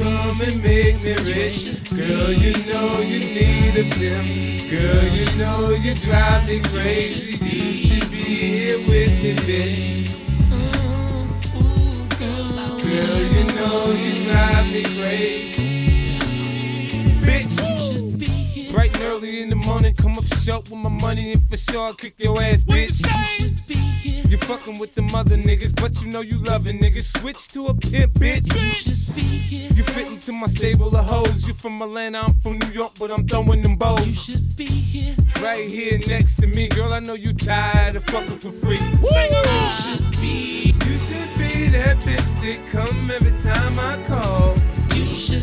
come and make me rich. Girl, you know you need a pimp. Girl, you know you drive me crazy. You should be here with me, bitch. Girl, you know you drive me crazy. Bitch, you should be here. Bright and early in the morning, come up short with my money, and for sure I'll kick your ass, bitch. You should be here. You fucking with them other niggas, but you know you loving niggas. Switch to a pimp, bitch. You should be here. You fit into my stable of hoes. You from Atlanta, I'm from New York, but I'm throwing them bows. You should be here. Right here next to me, girl, I know you tired of fucking for free. You should be. You should be that bitch that come every time I call. You should